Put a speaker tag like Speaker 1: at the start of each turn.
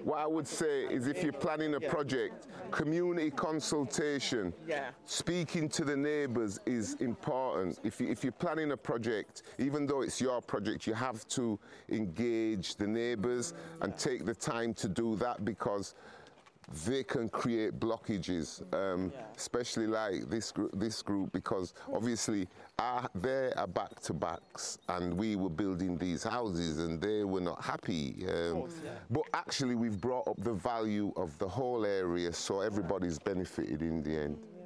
Speaker 1: what I would say is if you're planning a project, community consultation, speaking to the neighbours is important. If you're planning a project, even though it's your project, you have to engage the neighbours and take the time to do that, because they can create blockages, especially like this group, because obviously they are back-to-backs and we were building these houses and they were not happy. But actually we've brought up the value of the whole area, so everybody's benefited in the end.